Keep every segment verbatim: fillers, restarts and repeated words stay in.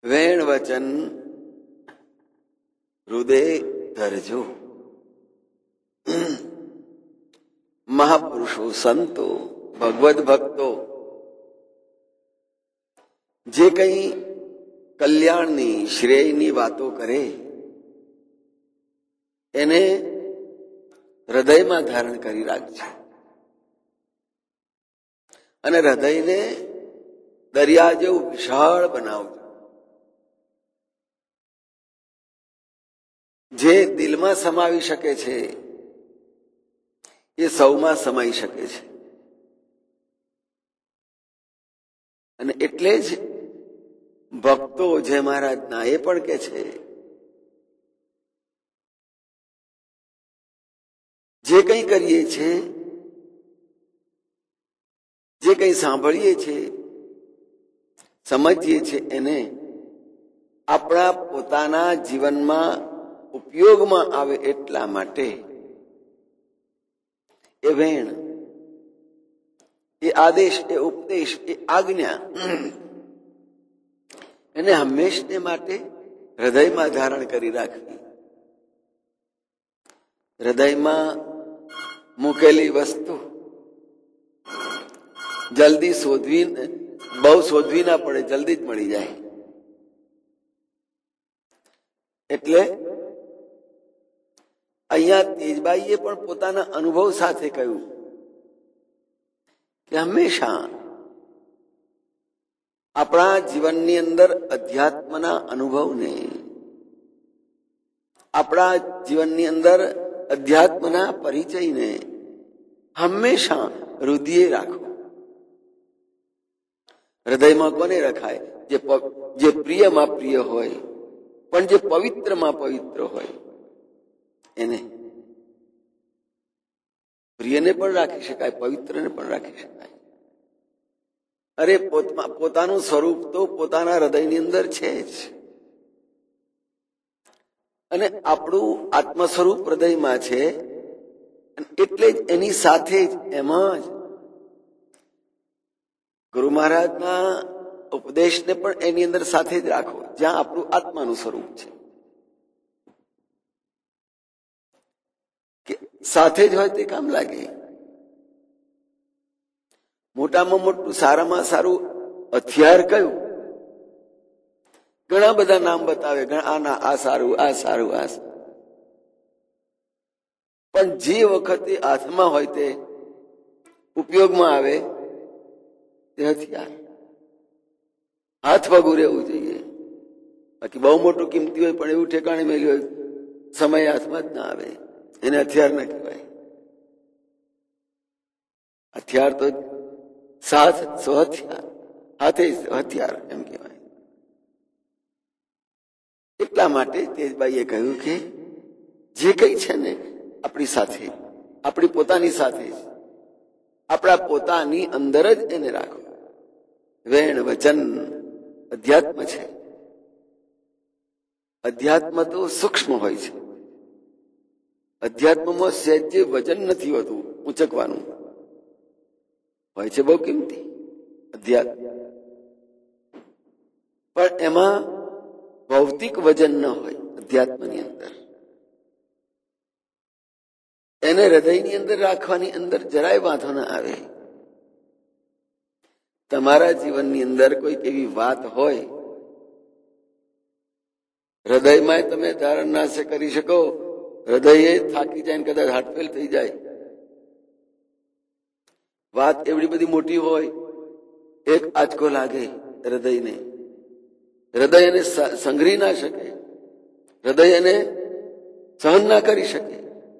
વેણ વચન હૃદય ધરજો. મહાપુરુષો, સંતો, ભગવદ ભક્તો જે કઈ કલ્યાણની શ્રેયની વાતો કરે એને હૃદયમાં ધારણ કરી રાખજો અને હૃદયને દરિયા જેવું વિશાળ બનાવજો. જે દિલમાં સમાવી શકે છે એ સૌમાં સમાઈ શકે છે. અને એટલે જ ભક્તો જય મહારાજના એ પણ કે છે જે કંઈ કરીએ છીએ, જે કંઈ સાંભળીએ છીએ, સમજીએ છીએ એને આપણા પોતાના જીવનમાં ઉપયોગમાં આવે એટલા માટે એ વેણ, એ આદેશ, એ ઉપદેશ, એ આજ્ઞા એને હંમેશને માટે હૃદયમાં ધારણ કરી રાખવી. હૃદયમાં મૂકેલી વસ્તુ જલ્દી શોધવી, બહુ શોધવી ના પડે, જલ્દી જ મળી જાય. એટલે અહીંયા તેજબાઈએ પણ પોતાના અનુભવ સાથે કહ્યું કે હંમેશા આપણા જીવનની અંદર અધ્યાત્મના અનુભવને, આપણા જીવનની અંદર અધ્યાત્મના પરિચયને હંમેશા હૃદયે રાખો. હૃદયમાં કોને રખાય? જે જે પ્રિયમાં પ્રિય હોય, પણ જે પવિત્રમાં પવિત્ર હોય એને. પ્રિયને પણ રાખી શકાય, પવિત્રને પણ રાખી શકાય. અરે પોતાનું સ્વરૂપ તો પોતાના હૃદયની અંદર છે જ, અને આપણું આત્મ સ્વરૂપ હૃદયમાં છે. એટલે જ એની સાથે જ એમાં જ ગુરુ મહારાજના ઉપદેશને પણ એની અંદર સાથે જ રાખો, જ્યાં આપણું આત્માનું સ્વરૂપ છે. કે સાથે જ હોય તે કામ લાગે. મોટામાં મોટું, સારામાં સારું હથિયાર કયું? ઘણા બધા નામ બતાવે, આના આ સારું, આ સારું, આ સારું. પણ જે વખતે હાથમાં હોય તે ઉપયોગમાં આવે તે હથિયાર. હાથ વગું રહેવું જોઈએ. બાકી બહુ મોટું કિંમતી હોય પણ એવું ઠેકાણે મેલ્યું હોય, સમય હાથમાં જ ના આવે, એને હથિયાર ના કહેવાય. હથિયાર તો સાથ સો હથિયાર, હાથે હથિયાર એમ કહેવાય. એટલા માટે તેજબાઈએ કહ્યું કે જે કઈ છે ને આપણી સાથે, આપણી પોતાની સાથે જ, આપણા પોતાની અંદર જ એને રાખો. વેણ વચન અધ્યાત્મ છે. અધ્યાત્મ તો સૂક્ષ્મ હોય છે. અધ્યાત્મમાં સહેજ વજન નથી હોતું, ઉંચકવાનું હોય છે, બહુ કિંમતી અધ્યાત્મ. પણ એમાં ભૌતિક વજન ન હોય અધ્યાત્મની અંદર. એને હૃદયની અંદર રાખવાની અંદર જરાય વાંધો ના આવે. તમારા જીવનની અંદર કોઈ એવી વાત હોય, હૃદયમાં તમે ધારણ ના કરી શકો, હૃદય થાકી જાય, કદાચ હાર્ટફેલ થઈ જાય. વાત એવડી બધી મોટી હોય, એક આંચકો લાગે હૃદયને, હૃદય એને સંઘરી ના શકે, હૃદય એને સહન ના કરી શકે.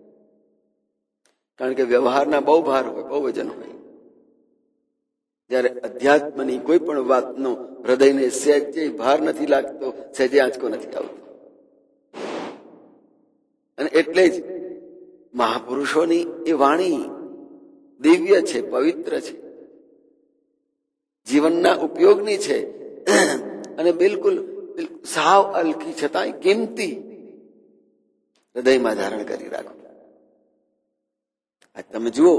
કારણ કે વ્યવહારના બહુ ભાર હોય, બહુ વજન હોય. જયારે અધ્યાત્મની કોઈ પણ વાતનો હૃદયને સહેજે ભાર નથી લાગતો, સહેજે આંચકો નથી આવતો. અને એટલે જ મહાપુરુષોની એ વાણી દિવ્ય છે, પવિત્ર છે, જીવનના ઉપયોગની છે, અને બિલકુલ સાવ અલકી છતાંય કિંમતી હૃદયમાં ધારણ કરી રાખો. આજ તમે જુઓ,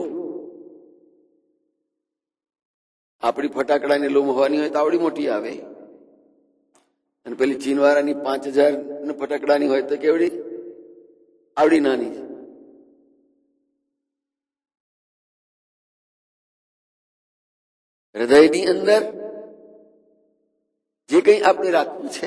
આપણી ફટાકડાની લૂમ હોવાની હોય તો આવડી મોટી આવે, અને અને પેલી ચીનવાળાની પાંચ હજાર ફટાકડાની હોય તો કેવડી આવડી નાની છે. હૃદયની અંદર જે કંઈ આપણે રાખવું છે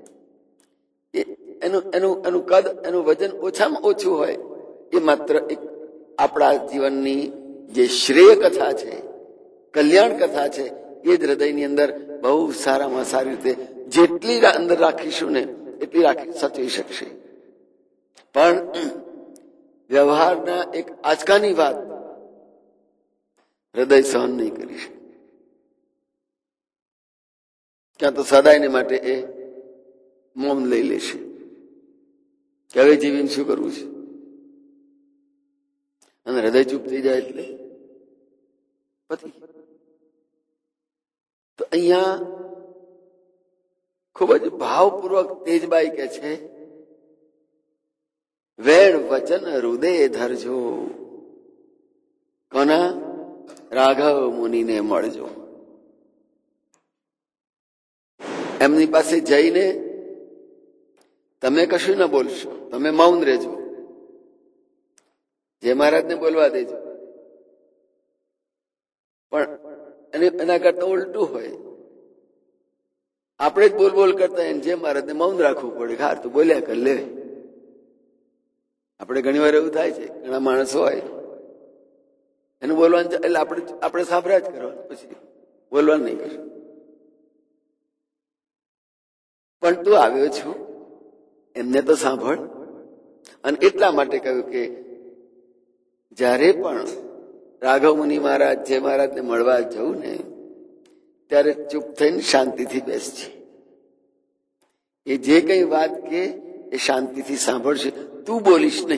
એનું એનું એનું કદ, એનું વજન ઓછામાં ઓછું હોય એ માત્ર એક આપણા જીવનની જે શ્રેય કથા છે, કલ્યાણ કથા છે, એ જ હૃદયની અંદર બહુ સારામાં સારી રીતે જેટલી અંદર રાખીશું ને એટલી રાખી સાચવી શકશે. પણ વ્યવહારના એક આંચકાની વાત હૃદય સહન નહીં કરી શકે. ક્યાં તો સદાયને માટે એ મૌન લઈ લેશે કે હવે જીવીને શું કરવું છે, અને હૃદય ચૂપ થઈ જાય એટલે પતિ. તો અહીંયા ખૂબ જ ભાવપૂર્વક તેજબાઈ કે છે, વેણ વચન હૃદય ધરજો, કોના? રાઘવ મુનિને મળજો. એમની પાસે જઈને તમે કશું ન બોલશો, તમે મૌન રહેજો, જે મહારાજને બોલવા દેજો. પણ એના કરતા ઉલટું હોય, આપણે જ બોલ બોલ કરતા જે મહારાજને મૌન રાખવું પડે. હાર તો બોલ્યા કર લે. આપણે ઘણી વાર એવું થાય છે, ઘણા માણસો હોય એનું બોલવાનું એટલે આપણે આપણે સાંભળ્યા જ કરવાનું, પછી બોલવાનું નહીં કરશું. પણ તું આવ્યો છું એમને તો સાંભળ. અને એટલા માટે કહ્યું કે જ્યારે પણ રાઘવ મુનિ મહારાજ જે મહારાજને મળવા જવું ને ત્યારે ચૂપ થઈને શાંતિથી બેસજે. એ જે કઈ વાત કે એ શાંતિથી સાંભળશે, તું બોલીશ નહીં.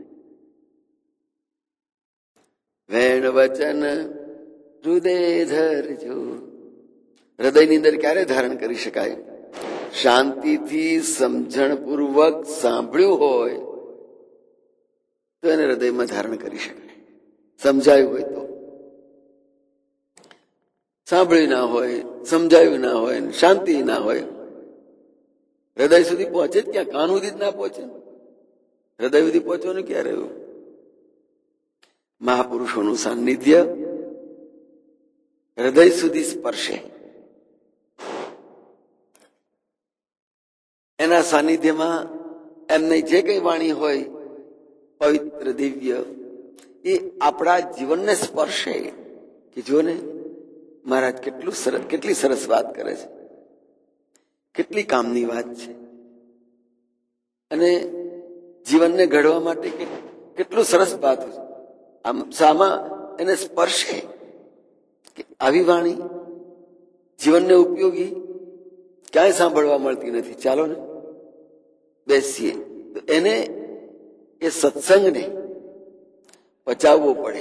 વેણ વચન હૃદય ધરજો. હૃદયની અંદર ક્યારે ધારણ કરી શકાય? શાંતિથી સમજણપૂર્વક સાંભળ્યું હોય તો એને હૃદયમાં ધારણ કરી શકાય. સમજાયું હોય તો. સાંભળ્યું ના હોય, સમજાયું ના હોય, શાંતિ ના હોય, હૃદય સુધી પહોંચે જ ક્યાં? કાન સુધી જ ના પહોંચે. હૃદય સુધી પહોંચવાનું ક્યારે? એવું મહાપુરુષોનું સાનિધ્ય હૃદય સુધી સ્પર્શે. એના સાનિધ્યમાં એમને જે કઈ વાણી હોય પવિત્ર દિવ્ય, એ આપણા જીવનને સ્પર્શે. કે જો ને મહારાજ કેટલું સરસ, કેટલી સરસ વાત કરે છે, કેટલી કામની વાત છે, અને જીવનને ઘડવા માટે કેટલું સરસ વાત છે. આમ સામા એને સ્પર્શે કે આવી વાણી જીવનને ઉપયોગી ક્યાંય સાંભળવા મળતી નથી. ચાલો ને બેસીએ. તો એને એ સત્સંગને પચાવવો પડે,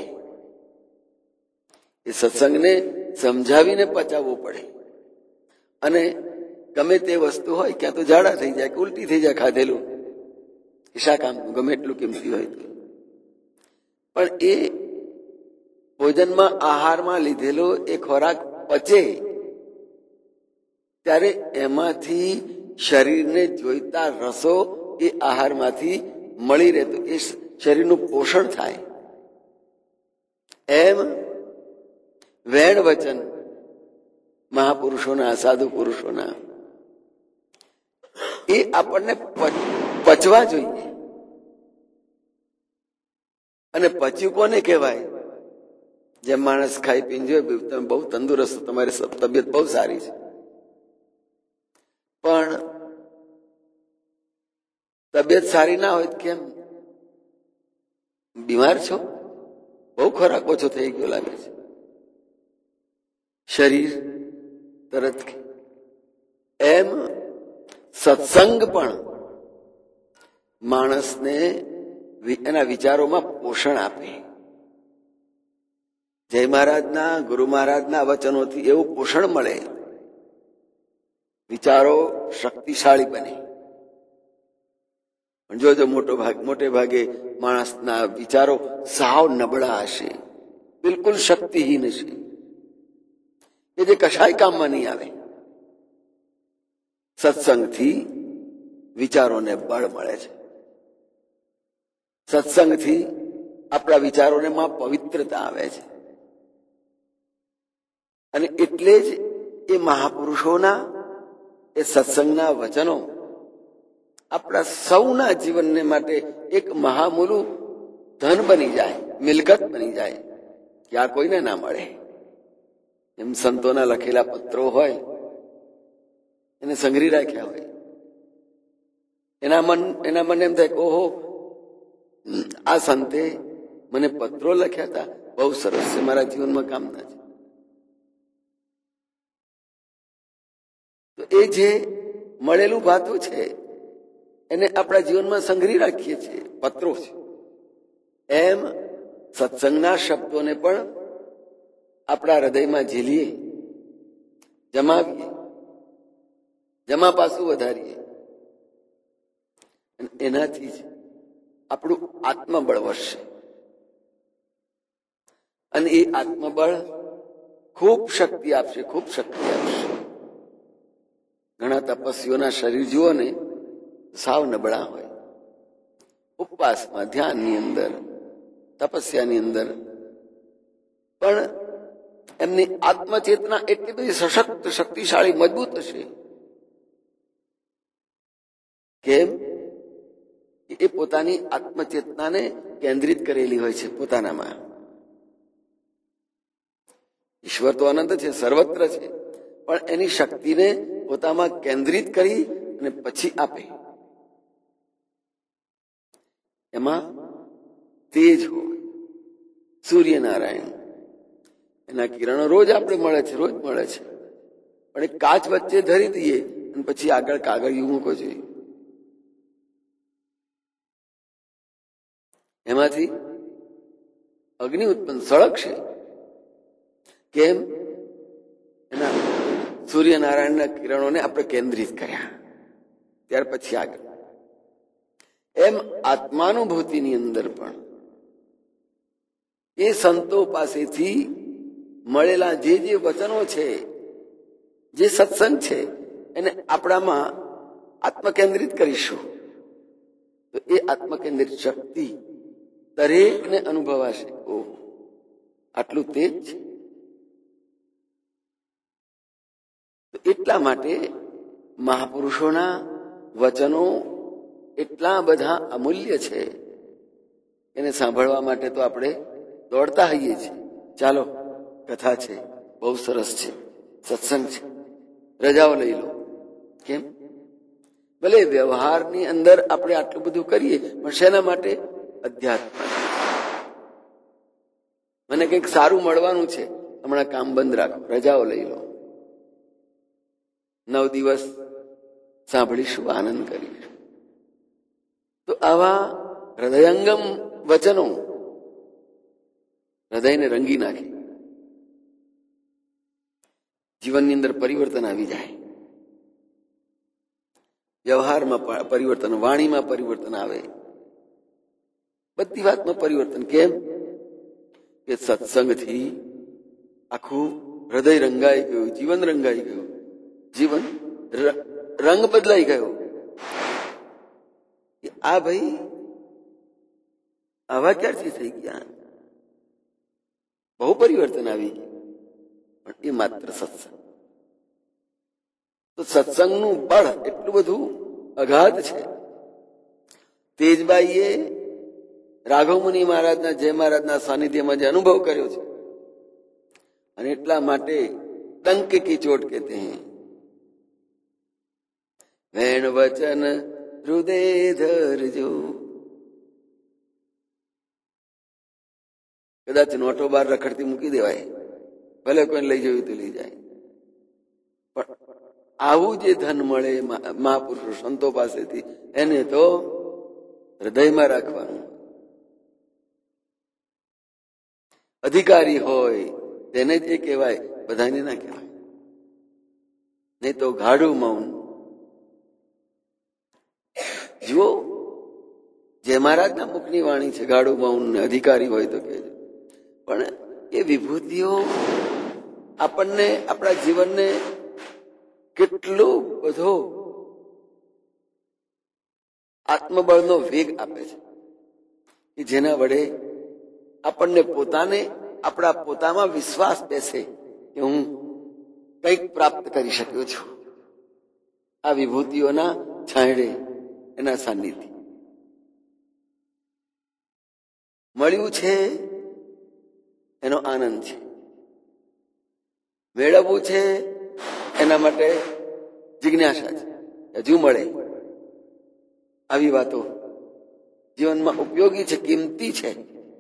એ સત્સંગને સમજાવીને પચાવવો પડે. અને ગમે તે વસ્તુ હોય, ક્યાં તો ઝાડા થઈ જાય કે ઉલટી થઈ જાય ખાધેલું, એ શા કામનું, ગમે એટલું કિંમતી હોય તો. પણ એ ભોજનમાં, આહારમાં લીધેલો એ ખોરાક પચે ત્યારે એમાંથી શરીરને જોઈતા રસો એ આહારમાંથી મળી રહે, તો એ શરીરનું પોષણ થાય. એમ વેણ વચન મહાપુરુષોના, સાધુ પુરુષોના, એ આપણને પચવા જોઈએ. અને પચ્યું કોને કહેવાય? જેમ માણસ ખાઈ પીને જોઈએ, તમે બહુ તંદુરસ્ત, તમારી તબિયત બહુ સારી છે, પણ તબિયત સારી ના હોય કેમ? બીમાર છો, બહુ ખોરાક ઓછો થઈ ગયો લાગે છે, શરીર તરત. એમ સત્સંગ પણ માણસને એના વિચારોમાં પોષણ આપે. જય મહારાજના, ગુરુ મહારાજના વચનોથી એવું પોષણ મળે, વિચારો શક્તિશાળી બને. પણ જોજો મોટો ભાગ મોટે ભાગે માણસના વિચારો સાવ નબળા હશે, બિલકુલ શક્તિહીન હશે, કે જે કશાય કામમાં નહીં આવે. સત્સંગથી વિચારોને બળ મળે છે. સત્સંગથી આપણા વિચારોને માં પવિત્રતા આવે છે. અને એટલે જ એ મહાપુરુષોના એ સત્સંગના વચનો આપણા સૌના જીવનને માટે એક મહામૂલું ધન બની જાય, મિલકત બની જાય કે આ કોઈને ના મળે. એમ સંતોના લખેલા પત્રો હોય એને સંગ્રહી રાખ્યા હોય, એના મન એના મને એમ થાય કે ઓહો, આ સંતે મને પત્રો લખ્યા હતા, બહુ સરસ છે, મારા જીવનમાં કામના છે. તો એ જે મળેલું ભાતું છે એને આપણા જીવનમાં સંગ્રહી રાખીએ છીએ, પત્રો છે. એમ સત્સંગના શબ્દોને પણ આપણા હૃદયમાં ઝીલીએ, જમાવીએ, જમા પાછું વધારીએ. એનાથી જ આપણું આત્મબળ વધશે. અને એ આત્મબળ ખૂબ શક્તિ આપશે, ખૂબ શક્તિ આપશે. ઘણા તપસ્વીઓના શરીર જુઓ ને, સાવ નબળા હોય. ઉપવાસમાં, ધ્યાનની અંદર, તપસ્યાની અંદર પણ એમની આત્મચેતના એટલી બધી સશક્ત, શક્તિશાળી, મજબૂત હશે. કેમ? એ પોતાની આત્મચેતનાને કેન્દ્રિત કરેલી હોય છે પોતાનામાં. ઈશ્વર તો અનંત છે, સર્વત્ર છે, પણ એની શક્તિને પોતામાં કેન્દ્રિત કરી અને પછી આપે. એમાં તેજ હોય, સૂર્યનારાયણ, એના કિરણો રોજ આપણે મળે છે, રોજ મળે છે. પણ એક કાચ વચ્ચે ધરી દઈએ અને પછી આગળ કાગળિયું મૂકો જોઈએ. એમાંથી અગ્નિ ઉત્પન્ન સળગશે. કેમ? એના સૂર્યનારાયણના કિરણોને આપણે કેન્દ્રિત કર્યા, ત્યાર પછી આગળ. એમ આત્માનુભૂતિની અંદર પણ એ સંતો પાસેથી મળેલા જે જે વચનો છે, જે સત્સંગ છે, એને આપણામાં આત્મકેન્દ્રિત કરીશું તો એ આત્મકેન્દ્રિત શક્તિ દરેકને અનુભવાશે. ઓહ, આટલું તેજ છે. તો એટલા માટે મહાપુરુષોના વચનો એટલા બધા અમૂલ્ય છે, એને સાંભળવા માટે તો આપણે દોડતા હોઈએ છીએ. ચાલો, કથા છે, બહુ સરસ છે, સત્સંગ છે, રજાઓ લઈ લો. કેમ? ભલે વ્યવહારની અંદર આપણે આટલું બધું કરીએ, પણ શેના માટે? અધ્યાત્મ. મને કંઈક સારું મળવાનું છે, હમણાં કામ બંધ રાખો, રજાઓ લઈ લો. નવ દિવસ સાંભળીશું, આનંદ કરીશું. તો આવા હૃદયંગમ વચનો હૃદયને રંગી નાખે, જીવનની અંદર પરિવર્તન આવી જાય. વ્યવહારમાં પરિવર્તન, વાણીમાં પરિવર્તન આવે, બધી વાતમાં પરિવર્તન. કેમ? કે સત્સંગથી આખું હૃદય રંગાઈ ગયું, જીવન રંગાઈ ગયું, જીવન રંગ બદલાઈ ગયો. આ ભાઈ આવા ક્યારથી થઈ ગયા? બહુ પરિવર્તન આવી ગયું. પણ એ માત્ર સત્સંગ. તો સત્સંગનું બળ એટલું બધું અગાધ છે. તેજબાઈએ રાઘવ મુનિ મહારાજના, જય મહારાજના સાનિધ્યમાં જે અનુભવ કર્યો છે, અને એટલા માટે ડંક કી ચોટ કહેતે હૈ, વેણ વચન હૃદય ધરજો. કદાચ નોટો બાર રખડતી મૂકી દેવાય, ભલે કોઈ લઈ જવું તો લઈ જાય, પણ આવું જે ધન મળે મહાપુરુષો સંતો પાસેથી, એને તો હૃદયમાં રાખવાનું. અધિકારી હોય તેને જ એ કહેવાય, બધાને ના કહેવાય. નહીં તો ગાઢું મૌન. જુઓ, જે મહારાજના મુખની વાણી છે, ગાઢું મૌન. અધિકારી હોય તો કહેજો, પણ એ વિભૂતિઓ આપણને, આપણા જીવનને કેટલો બધો આત્મબળનો વેગ આપે છે કે જેના વડે આપણને પોતાને આપણા પોતામાં વિશ્વાસ બેસે કે હું કંઈક પ્રાપ્ત કરી શક્યો છું આ વિભૂતિઓના છાંયડે, એના સાનિધ્ય. મળ્યું છે એનો આનંદ છે, મેળવવું છે એના માટે જિજ્ઞાસા છે, હજુ મળે. આવી વાતો જીવનમાં ઉપયોગી છે, કિંમતી છે.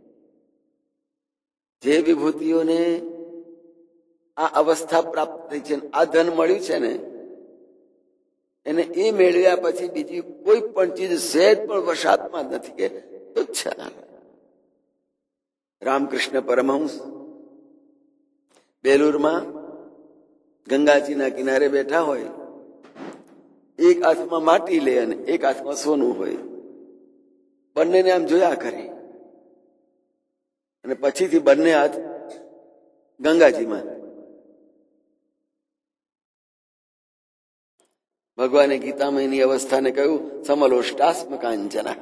જે વિભૂતિઓને આ અવસ્થા પ્રાપ્ત થઈ છે, આ ધન મળ્યું છે ને, એને એ મેળવ્યા પછી બીજી કોઈ પણ ચીજ સહેજ પણ વશાતમાં નથી કે તુચ્છ. રામકૃષ્ણ પરમહંસ બેલુરમાં ગંગાજીના કિનારે બેઠા હોય, એક હાથમાં માટી લે અને એક હાથમાં સોનું હોય, બંનેને આમ જોયા કરે અને પછીથી બંને હાથ ગંગાજીમાં. ભગવાને ગીતામયની અવસ્થાને કહ્યું, સમલોષ્ટાસ્મ કાંચના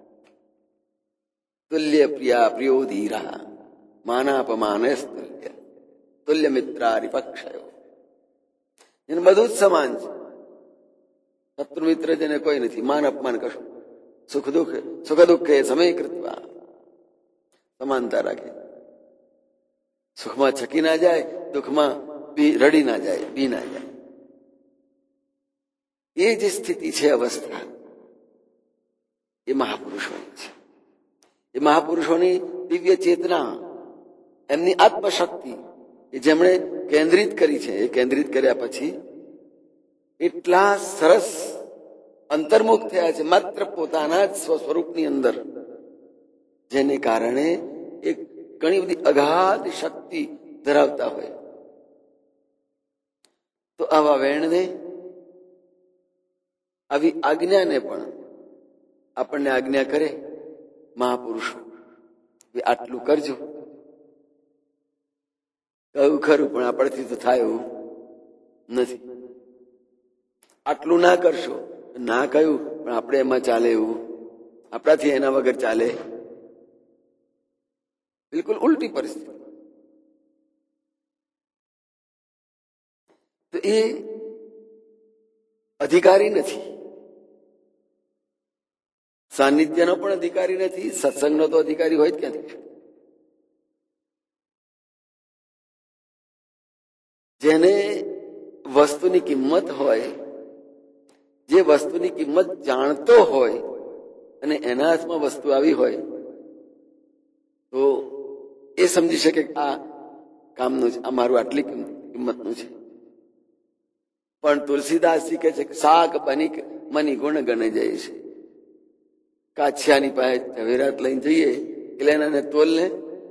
તુલ્ય પ્રિયા પ્રિયો ધીરા માનાપમાનસ્તુલ્ય તુલ્ય મિત્રારિપક્ષયો. એને બધું જ સમાન છે. શત્રુ મિત્ર જેને કોઈ નથી. માન અપમાન કશું, સુખ દુઃખ સુખ દુઃખે સમય કૃત્વા સમાનતા રાખે. સુખમાં છકી ના જાય, દુઃખમાં રડી ના જાય, બી ના જાય. એ જે સ્થિતિ છે, અવસ્થા, એ મહાપુરુષોની છે. એ મહાપુરુષોની દિવ્ય ચેતના, એમની આત્મશક્તિ એ જેમણે કેન્દ્રિત કરી છે, એ કેન્દ્રિત કર્યા પછી એટલા સરસ અંતર્મુખ થયા છે માત્ર પોતાના જ સ્વસ્વરૂપની અંદર, જેને કારણે એક ઘણી બધી અગાધ શક્તિ ધરાવતા હોય. તો આવા વેણને, આવી આજ્ઞાને પણ આપણને આજ્ઞા કરે મહાપુરુષો, આટલું કરજો. કહ્યું ખરું, પણ આપણથી તો થાય એવું નથી. આટલું ના કરશો, ના કહ્યું, પણ આપણે એમાં ચાલે એવું, આપણાથી એના વગર ચાલે. બિલકુલ ઉલટી પરિસ્થિતિ. તો એ અધિકારી નથી, સાનિધ્યનો પણ અધિકારી નથી, સત્સંગનો તો અધિકારી હોય જ ક્યાંથી. જેને વસ્તુની કિંમત હોય, જે વસ્તુની કિંમત જાણતો હોય અને એના હાથમાં વસ્તુ આવી હોય, તો એ સમજી શકે કે આ કામનું છે, આ મારું આટલી કિંમતનું છે. પણ તુલસીદાસજી કહે છે કે શાક બની મની ગુણ ગણે જાય છે. કાછિયાની પાસે ઝવેરાત લઈને જઈએ એટલે એના તોલને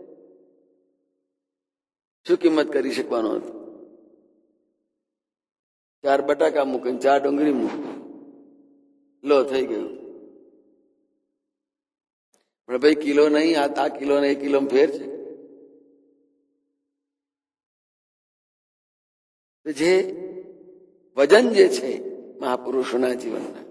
શું કિંમત કરી શકવાનો હતો? ચાર બટાકા મૂકીને ચાર ડુંગળી મૂકી, લો થઈ ગયું. પણ ભાઈ કિલો નહીં, આ આ કિલો ને એક કિલો ફેર છે. જે વજન જે છે મહાપુરુષોના જીવનના,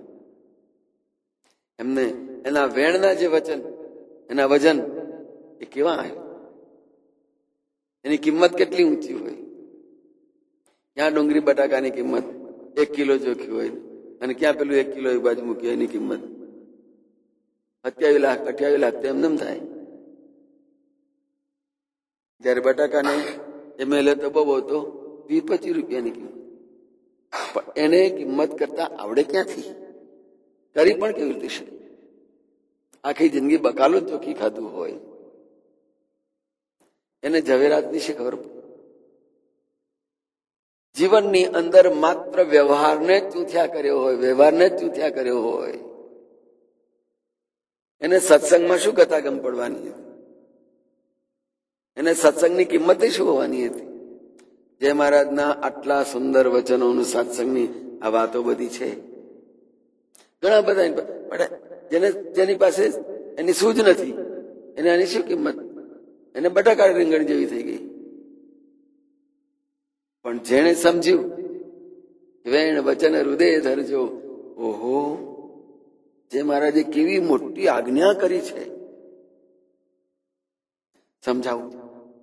એમને એના વેણના જે વચન, એના વજન એ કેવા આવ્યું, એની કિંમત કેટલી ઊંચી હોય. ક્યાં ડુંગળી બટાકાની કિંમત એક કિલો જોખી હોય અને ક્યાં પેલું એક કિલો એક બાજુ મૂકી, એની કિંમત સત્યાવીસ લાખ અઠ્યાવીસ લાખ તો એમને થાય. જયારે બટાકાને એમ લે તો બહુ તો વીસ પચીસ રૂપિયાની કિંમત, પણ એને કિંમત કરતા આવડે ક્યાંથી? કરી પણ કેવી રીતે શકે? આખી જિંદગી બકાલો જ ચોખ્ખી ખાધું હોય, એને ઝવેરાતની શી ખબર પડે? જીવનની અંદર માત્ર વ્યવહારને જ ચૂથ્યા કર્યો હોય, વ્યવહારને જ ચૂથ્યા કર્યો હોય, એને સત્સંગમાં શું ગતાગમ પડવાની હતી? એને સત્સંગની કિંમત શું હોવાની હતી? જય મહારાજના આટલા સુંદર વચનોનું સત્સંગની આ વાતો બધી છે. ઘણા બધા જેને જેની પાસે એની સૂઝ નથી, એને આની શું કિંમત? એને બટાકા રીંગણ જેવી થઈ ગઈ. પણ જેને સમજ્યું વેણ વચન હૃદય ધરજો, ઓહો જે મહારાજે કેવી મોટી આજ્ઞા કરી છે સમજાવું.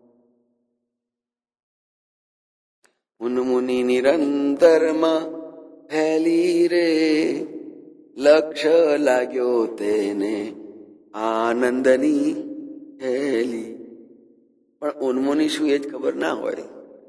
ઉન્મુનિ નિરંતરમાં ફેલી રે, લક્ષ્ય લાગ્યો તેને આનંદની હેલી. પણ ઉન્મુનિ શું એ જ ખબર ના હોય.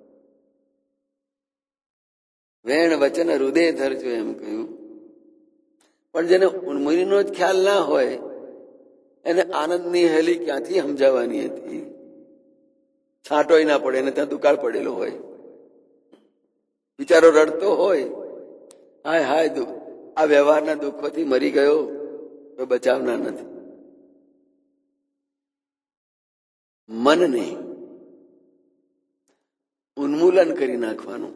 વેણ વચન હૃદય ધરજો એમ કહ્યું. પણ જેને ઉન્મુનિનો જ ખ્યાલ ના હોય એને આનંદની હેલી ક્યાંથી સમજાવવાની હતી? છાંટોય ના પડે, એને ત્યાં દુકાળ પડેલો હોય, બિચારો રડતો હોય, હાય હાય દુઃખ, આ વ્યવહારના દુઃખોથી મરી ગયો તો બચાવના નથી. મનને ઉન્મૂલન કરી નાખવાનું.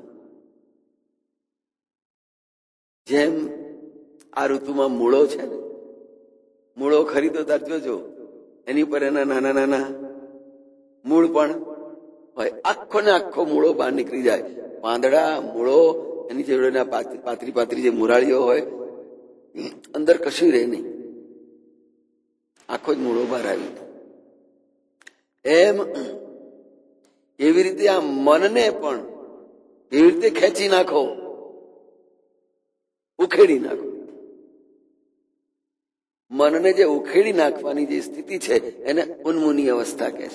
જેમ આ ઋતુમાં મૂળો છે ને, મૂળો ખરીદો તાર જોજો એની પર એના નાના નાના મૂળ પણ હોય. આખો ને આખો મૂળો બહાર નીકળી જાય. પાંદડા, મૂળો, એની જોડે પાતરી પાતરી જે મુરાળીઓ હોય અંદર કશું રહે નહીં, આખો જ મૂળો બહાર આવી. એમ એવી રીતે આ મનને પણ એવી રીતે ખેંચી નાખો, ઉખેડી નાખો. મનને જે ઉખેડી નાખવાની જે સ્થિતિ છે એને ઉન્મુની અવસ્થા કહે છે,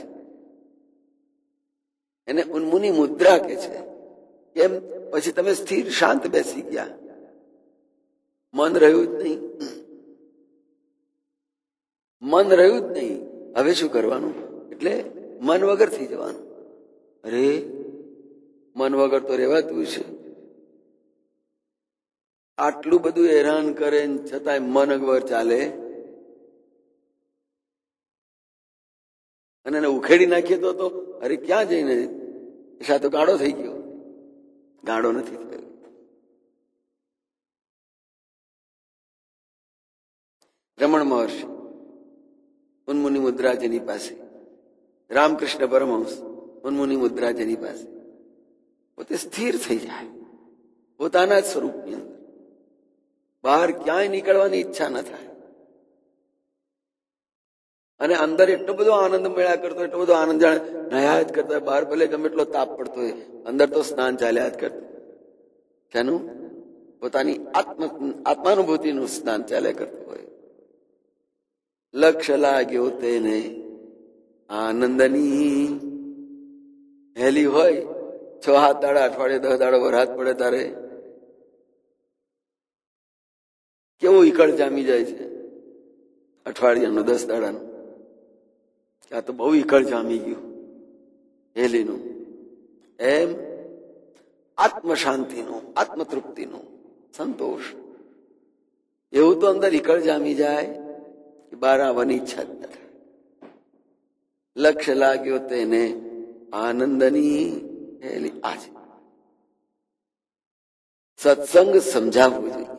એને ઉન્મુની મુદ્રા કહે છે. કેમ? પછી તમે સ્થિર શાંત બેસી ગયા, મન રહ્યું જ નહીં, મન રહ્યું જ નહીં. હવે શું કરવાનું? એટલે મન વગર થઈ જવાનું. અરે મન વગર તો રહેવાતું છે. આટલું બધું હેરાન કરે છતાંય મન વગર ચાલે? અને એને ઉખેડી નાખીએ તો તો અરે ક્યાં જઈને શા તો ગાળો થઈ ગયો. ગાળો નથી થયો. રમણ મહર્ષિ ઉન્મુની મુદ્રા જેની પાસે, રામકૃષ્ણ પરમહંસ ઉન્મુની મુદ્રા જેની પાસે, પોતે સ્થિર થઈ જાય પોતાના જ સ્વરૂપની અંદર, બહાર ક્યાંય નીકળવાની ઈચ્છા ન થાય. અને અંદર એટલો બધો આનંદ મેળા કરતો, એટલો બધો આનંદ જાણે નયા જ કરતા. બહાર ભલે ગમે એટલો તાપ પડતો હોય, અંદર તો સ્નાન ચાલ્યા જ કરતું. શાનું? પોતાની આત્મ આત્માનુભૂતિનું સ્નાન ચાલ્યા કરતું હોય. લક્ષ્ય લાગ્યો તેને આનંદની હેલી હોય. છ હાથ દાડા, અઠવાડિયે દસ દાડો વરસાદ પડે તારે કેવો ઈકળ જામી જાય છે અઠવાડિયાનું, દસ દાડાનું. આ તો બહુ ઈકળ જામી ગયું હેલીનું. એમ આત્મ શાંતિનું, આત્મ તૃપ્તિનું, સંતોષ એવું તો અંદર ઈકળ જામી જાય કે બહાર આવવાની ઈચ્છા જ ન થાય. લક્ષ્ય લાગ્યો તેને આનંદની હેલી. આ છે સત્સંગ. સમજાવવું જોઈએ.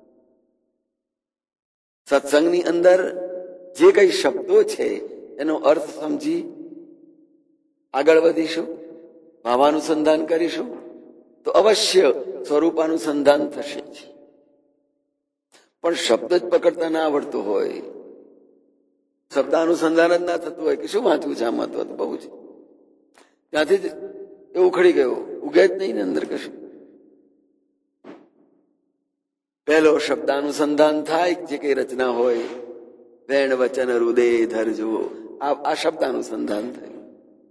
સત્સંગની અંદર જે કઈ શબ્દો છે એનો અર્થ સમજી આગળ વધીશું, ભાવાનુસંધાન કરીશું તો અવશ્ય સ્વરૂપાનુસંધાન થશે જ. પણ શબ્દ જ પકડતા ના આવડતું હોય, શબ્દાનુસંધાન જ ના થતું હોય કે શું વાંચવું છે આમાં, તો બહુ છે ત્યાંથી જ એ ઉખડી ગયો, ઉગે જ નહીં ને અંદર કશું. પહેલો શબ્દાનુસંધાન થાય જે કઈ રચના હોય, વેણ વચન હૃદય ધરજો, આ શબ્દાનુસંધાન થયું.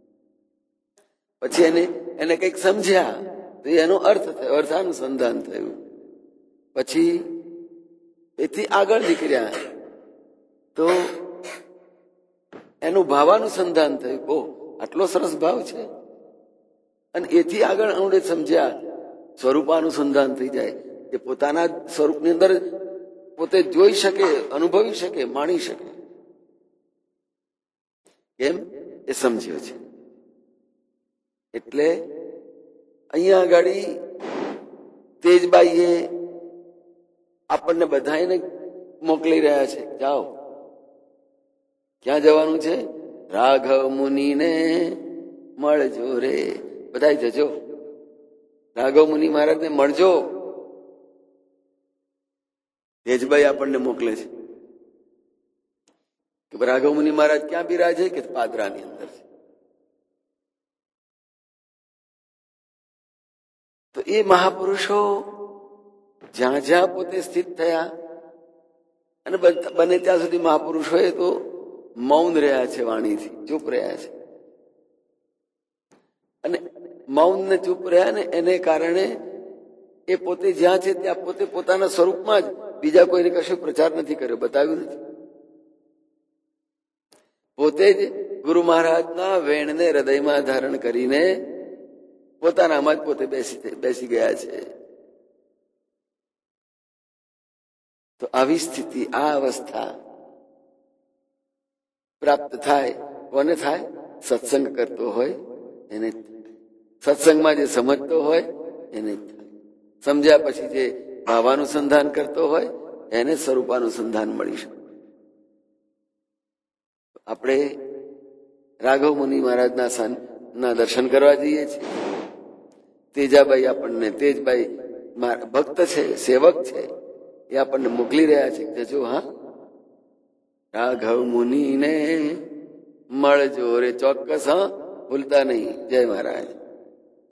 પછી એને એને કઈક સમજ્યા તો એનો અર્થ થયો, અર્થાનુસંધાન થયું. પછી એથી આગળ નીકળ્યા તો એનું ભાવાનુસંધાન થયું. ઓહ, આટલો સરસ ભાવ છે. અને એથી આગળ અનુડે સમજ્યા, સ્વરૂપાનુસંધાન થઈ જાય કે પોતાના સ્વરૂપની અંદર પોતે જોઈ શકે, અનુભવી શકે, માણી શકે. કેમ? એ સમજ્યો છે. એટલે અહીંયા આગળ તેજબાઈએ આપણને બધાને મોકલી રહ્યા છે, જાઓ. ક્યાં જવાનું છે? રાઘવ મુનિને મળજો રે. બધા જજો, રાઘવ મુનિ મહારાજને મળજો. તેજબાઈ આપણને મોકલે છે. રાઘવ મુનિ મહારાજ ક્યાં બિરાજે કે પાદરાની અંદર છે. તો એ મહાપુરુષો જ્યાં જ્યાં પોતે સ્થિત થયા, અને બને ત્યાં સુધી મહાપુરુષોએ તો મૌન રહ્યા છે, વાણીથી ચૂપ રહ્યા છે. અને મૌન ને ચૂપ રહ્યા ને એને કારણે એ પોતે જ્યાં છે ત્યાં પોતે પોતાના સ્વરૂપમાં જ, બીજા કોઈને કશું પ્રચાર નથી કર્યો, બતાવ્યું નથી. પોતે જ ગુરુ મહારાજના વેણને હૃદયમાં ધારણ કરીને પોતાનામાં જ પોતે બેસી બેસી ગયા છે. તો આવી સ્થિતિ, આ અવસ્થા પ્રાપ્ત થાય કોને થાય? સત્સંગ કરતો હોય એને, સત્સંગમાં જે સમજતો હોય એને જ થાય. સમજ્યા પછી જે ભાવાનુસંધાન કરતો હોય એને સ્વરૂપાનુસંધાન મળી શકે. આપણે રાઘવ મુનિ મહારાજના ના દર્શન કરવા જઈએ છીએ. તેજાભાઈ આપણને, તેજભાઈ ભક્ત છે, સેવક છે, એ આપણને મોકલી રહ્યા છે કે જો હા રાઘવ મુનિને મળજો રે, ચોક્કસ, હા ભૂલતા નહીં. જય મહારાજ.